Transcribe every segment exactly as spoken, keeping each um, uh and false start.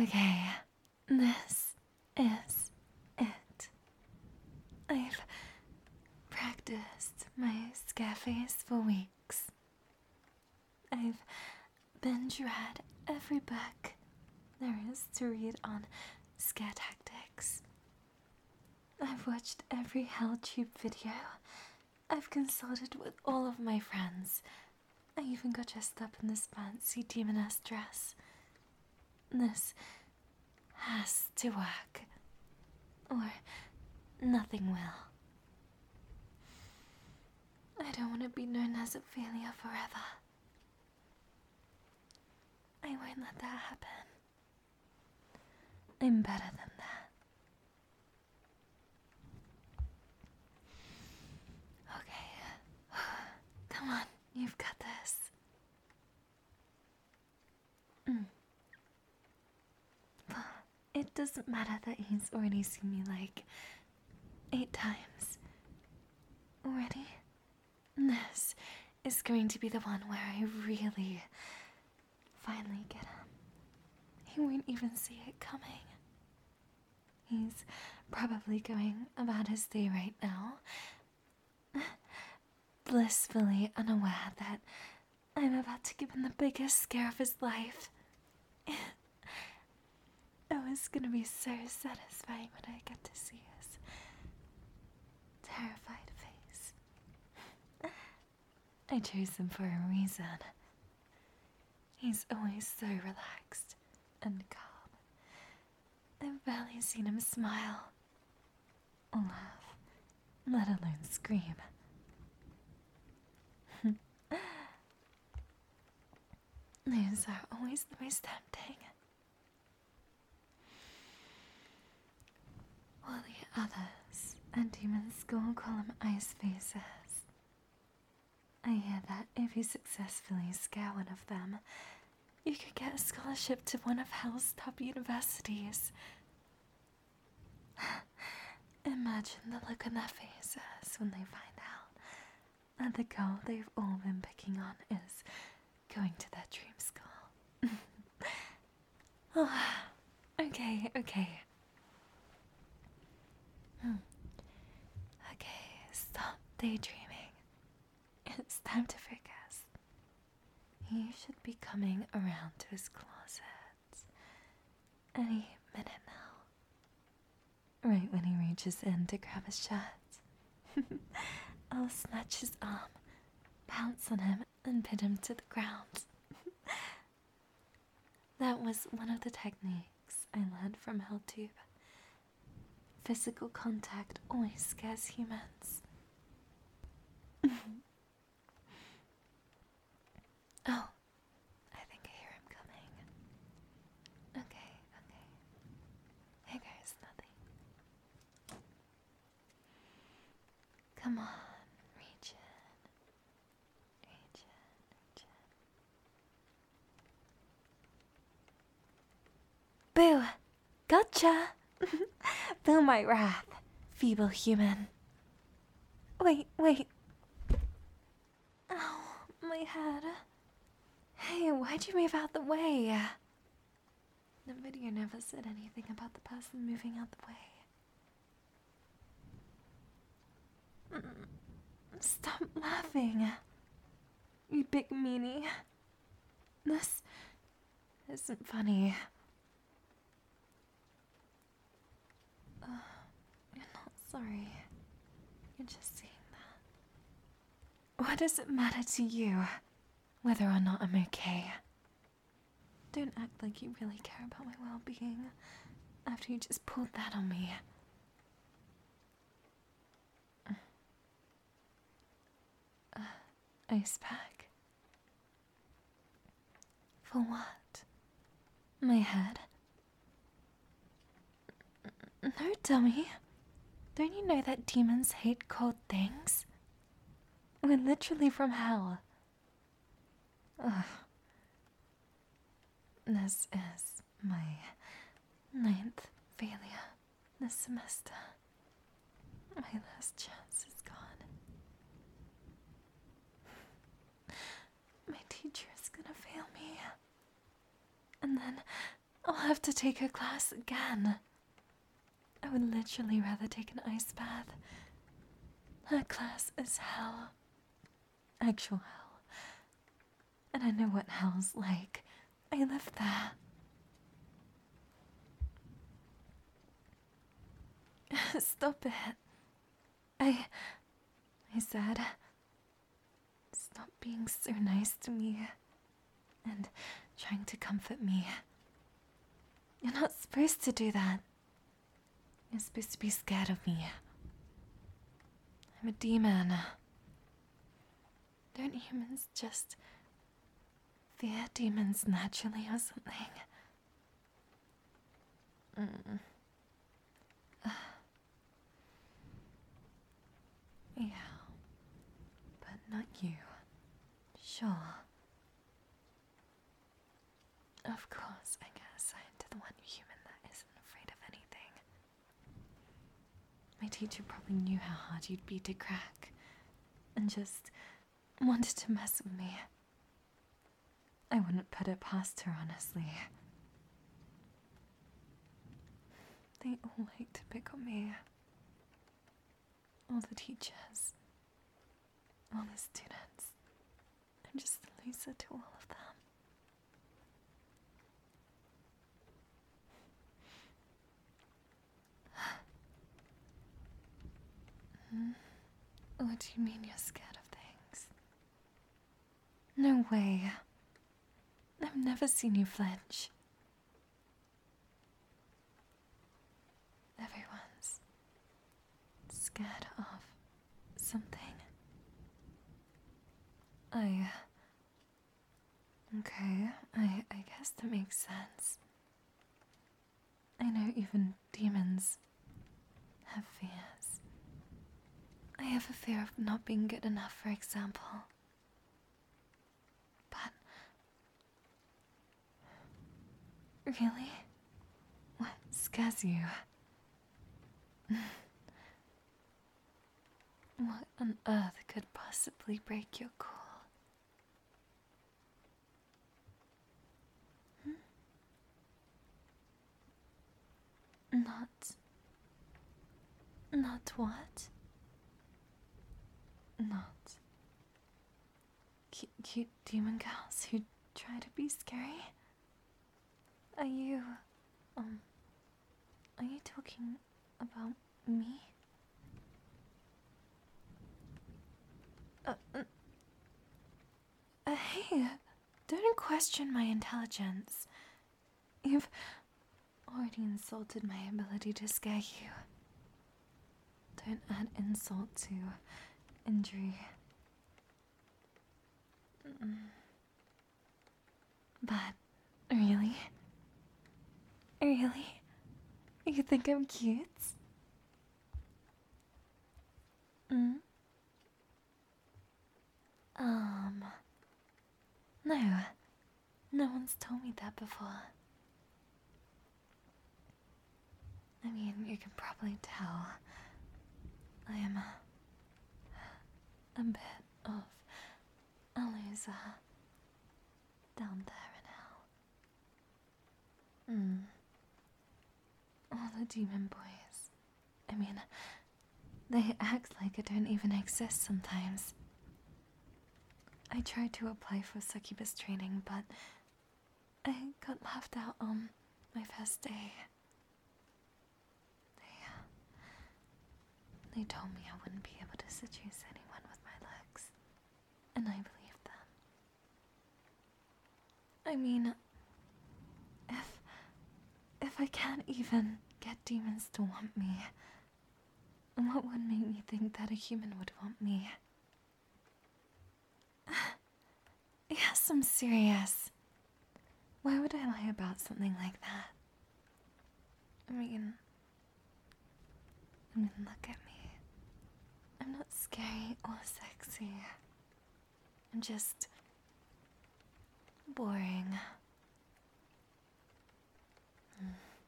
Okay, this is it. I've practiced my scare face for weeks. I've binge read every book there is to read on scare tactics. I've watched every HellTube video. I've consulted with all of my friends. I even got dressed up in this fancy demoness dress. This has to work, or nothing will. I don't want to be known as a failure forever. I won't let that happen. I'm better than that. Okay. Come on, you've got this. Mm. It doesn't matter that he's already seen me like eight times. Already? This is going to be the one where I really finally get him. He won't even see it coming. He's probably going about his day right now, blissfully unaware that I'm about to give him the biggest scare of his life. Oh, it's gonna be so satisfying when I get to see his terrified face. I chose him for a reason. He's always so relaxed and calm. I've barely seen him smile or laugh, let alone scream. These are always the most tempting. While the others at Demon School call him Ice Faces. I hear that if you successfully scare one of them, you could get a scholarship to one of Hell's top universities. Imagine the look on their faces when they find out that the girl they've all been picking on is going to their dream school. Oh, okay, okay. Hmm. Okay, stop daydreaming. It's time to focus. He should be coming around to his closet any minute now. Right when he reaches in to grab his shirt. I'll snatch his arm, pounce on him, and pin him to the ground. That was one of the techniques I learned from HellTube. Physical contact always scares humans. Oh, I think I hear him coming. Okay, okay. Here goes nothing. Come on, reach in. Reach in, reach in. Boo! Gotcha! Feel my wrath, feeble human. Wait, wait. Ow, my head. Hey, why'd you move out the way? The video never said anything about the person moving out the way. Stop laughing, you big meanie. This isn't funny. Uh, you're not sorry. You're just seeing that. What does it matter to you whether or not I'm okay? Don't act like you really care about my well-being after you just pulled that on me. Uh, ice pack? For what? My head? No, dummy. Don't you know that demons hate cold things? We're literally from hell. Ugh. This is my ninth failure this semester. My last chance is gone. My teacher is gonna fail me. And then I'll have to take her class again. I would literally rather take an ice bath. Her class is hell. Actual hell. And I know what hell's like. I live there. Stop it. I... I said... Stop being so nice to me. And trying to comfort me. You're not supposed to do that. You're supposed to be scared of me. I'm a demon. Don't humans just fear demons naturally or something? Mm. Uh. Yeah. But not you. Sure. Of course, I guess I'm the one human that isn't afraid of anything. My teacher probably knew how hard you'd be to crack, and just wanted to mess with me. I wouldn't put it past her, honestly. They all like to pick on me. All the teachers. All the students. I'm just the loser to all of them. Hmm? What do you mean you're scared of things? No way. I've never seen you flinch. Everyone's scared of something. I... Okay, I, I guess that makes sense. I know even demons have fears. I have a fear of not being good enough, for example. But... Really? What scares you? What on earth could possibly break your cool? Hmm? Not... Not what? Not... Cute, cute demon girls who try to be scary? Are you... Um... Are you talking about me? Uh, uh, uh, hey, don't question my intelligence. You've already insulted my ability to scare you. Don't add insult to injury. Mm. But, really? Really? You think I'm cute? Mm? Um... No. No one's told me that before. I mean, you can probably tell I am a, a bit of a loser down there in hell. Hmm. All the demon boys. I mean, they act like I don't even exist sometimes. I tried to apply for succubus training, but I got laughed out on my first day. They, uh, they told me I wouldn't be able to seduce anyone with my looks, and I believed them. I mean, if, if I can't even get demons to want me, what would make me think that a human would want me? Yes, I'm serious. Why would I lie about something like that? I mean... I mean, look at me. I'm not scary or sexy. I'm just... boring. Hmm.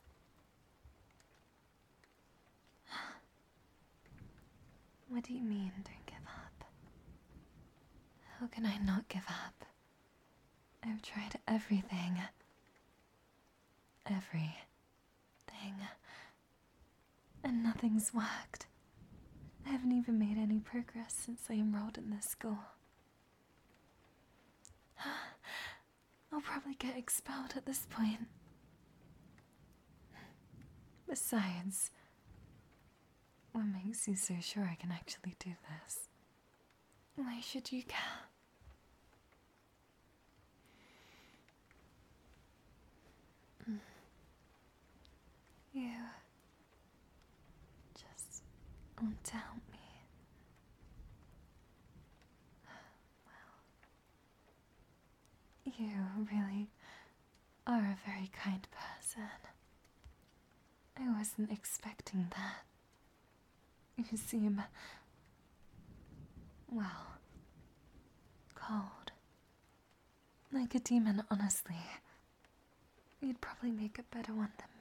What do you mean, don't give up? How can I not give up? I've tried everything. everything. And nothing's worked. I haven't even made any progress since I enrolled in this school. I'll probably get expelled at this point. Besides, what makes you so sure I can actually do this? Why should you care? You just want to help me. Well, you really are a very kind person. I wasn't expecting that. You seem, well, cold. Like a demon, honestly. You'd probably make a better one than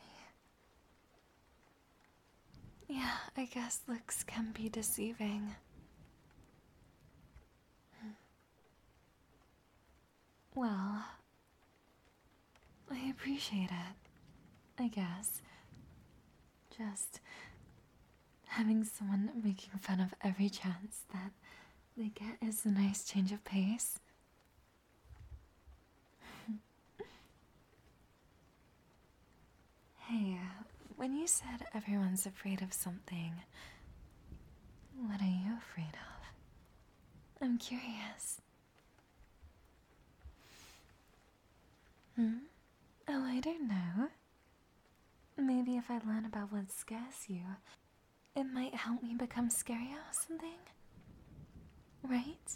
me. Yeah, I guess looks can be deceiving. Well, I appreciate it, I guess. Just having someone making fun of every chance that they get is a nice change of pace. Hey, when you said everyone's afraid of something, what are you afraid of? I'm curious. Hmm? Oh, I don't know. Maybe if I learn about what scares you, it might help me become scarier or something? Right?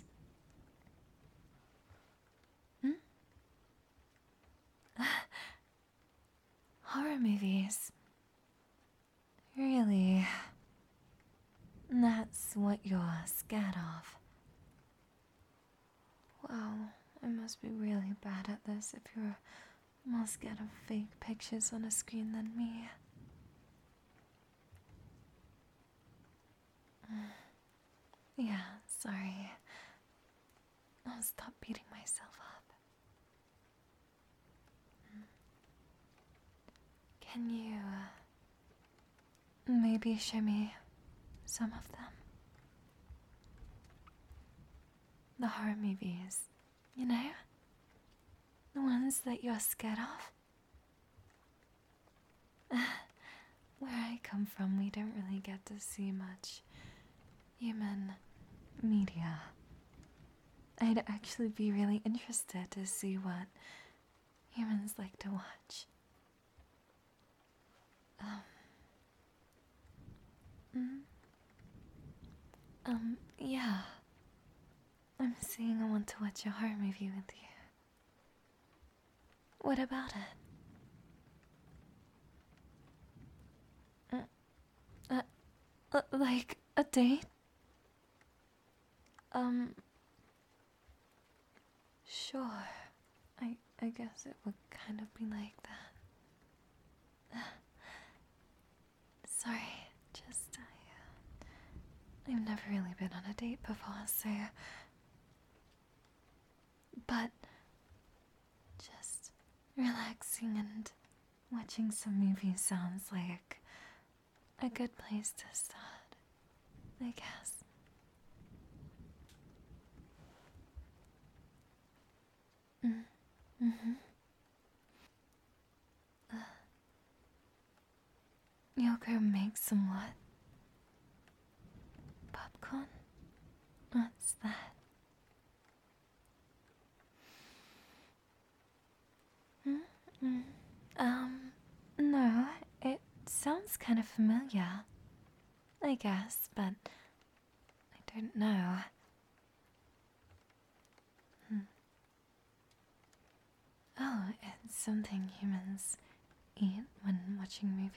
Hmm? Horror movies. Really? That's what you're scared of. Wow, I must be really bad at this if you're more scared of fake pictures on a screen than me. Yeah, sorry. I'll stop beating myself up. Can you uh, maybe show me some of them? The horror movies, you know? The ones that you're scared of? Where I come from, we don't really get to see much human media. I'd actually be really interested to see what humans like to watch. Um, mm, um, yeah. I'm saying I want to watch a horror movie with you. What about it? Uh, uh, like a date? Um, sure. I I guess it would kind of be like that. Sorry, just I, uh, I've never really been on a date before, so. But just relaxing and watching some movies sounds like a good place to start, I guess. Mm. Mm-hmm. Uh, you'll go make some what? Popcorn? What's that? Mm-mm. Um, no, it sounds kind of familiar, I guess, but I don't know. Hmm. Oh, it's something humans eat when watching movies.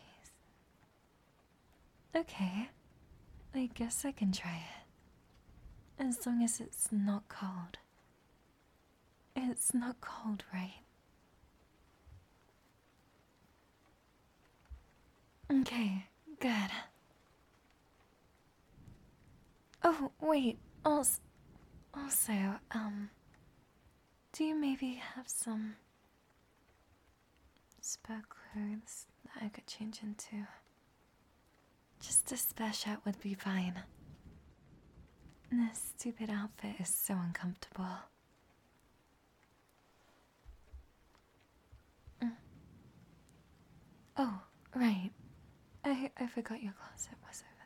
Okay, I guess I can try it. As long as it's not cold. It's not cold, right? Okay, good. Oh, wait, also, also, um, do you maybe have some spare clothes that I could change into. Just a spare shirt would be fine. This stupid outfit is so uncomfortable. Mm. Oh, right. I I forgot your closet was over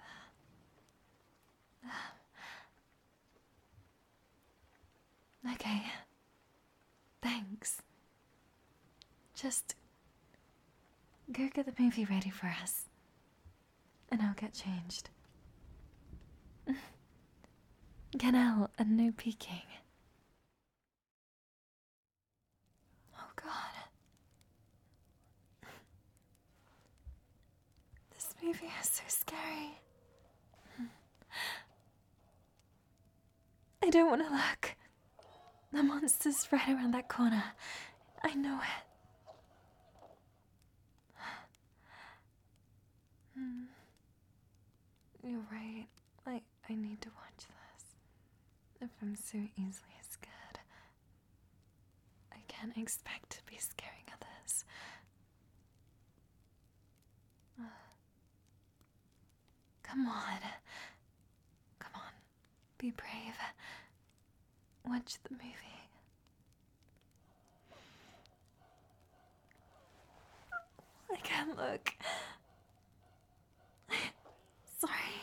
there. Okay. Thanks. Just go get the movie ready for us, and I'll get changed. Get out and no peeking. Oh god. This movie is so scary. I don't want to look. The monster's right around that corner. I know it. Hmm. You're right. I, I need to watch this. If I'm so easily scared, I can't expect to be scaring others. Come on. Come on. Be brave. Watch the movie. I can't look. Sorry.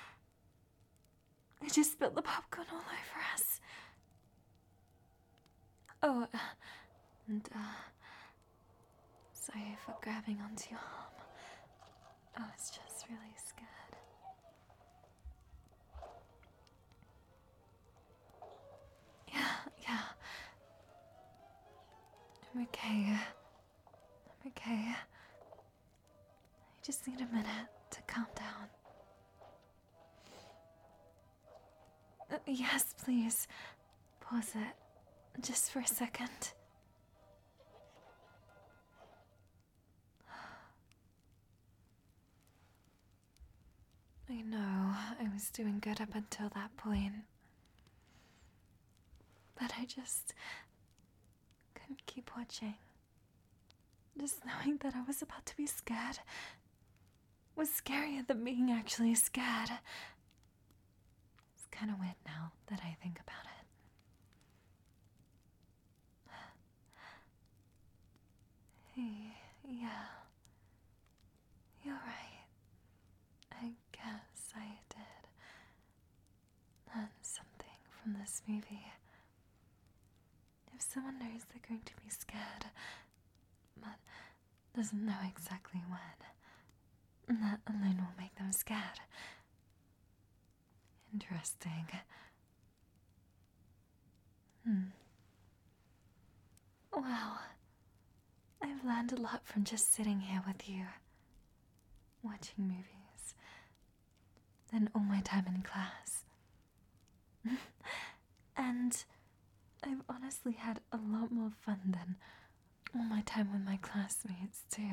I just spilled the popcorn all over us. Oh, uh, and, uh, sorry for grabbing onto your arm. I was just really scared. Yeah, yeah. I'm okay. I'm okay. I just need a minute to calm down. Uh, yes, please. Pause it. Just for a second. I know, I was doing good up until that point. But I just couldn't keep watching. Just knowing that I was about to be scared was scarier than being actually scared. It's kind of weird now that I think about it. Hey, yeah. You're right. I guess I did learn something from this movie. If someone knows they're going to be scared, but doesn't know exactly when, that alone will make them scared. Interesting. Hmm. Well, I've learned a lot from just sitting here with you, watching movies, than all my time in class. And I've honestly had a lot more fun than all my time with my classmates, too.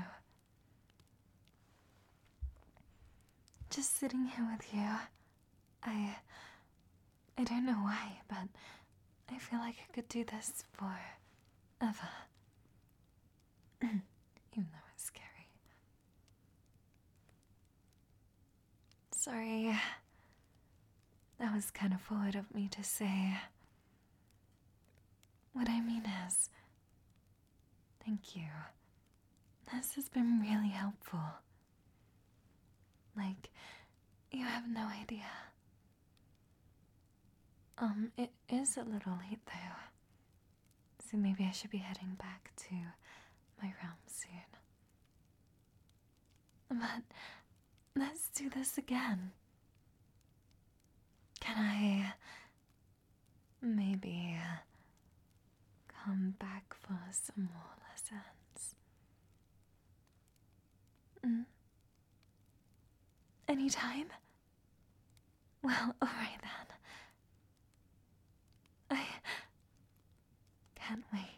Just sitting here with you, I... I don't know why, but I feel like I could do this forever. Even though it's scary. Sorry. That was kind of forward of me to say. What I mean is, thank you. This has been really helpful. Like, you have no idea. Um, it is a little late though. So maybe I should be heading back to my realm soon. But let's do this again. Can I maybe come back for some more lessons? Mm? Anytime? Well, alright then. I can't wait.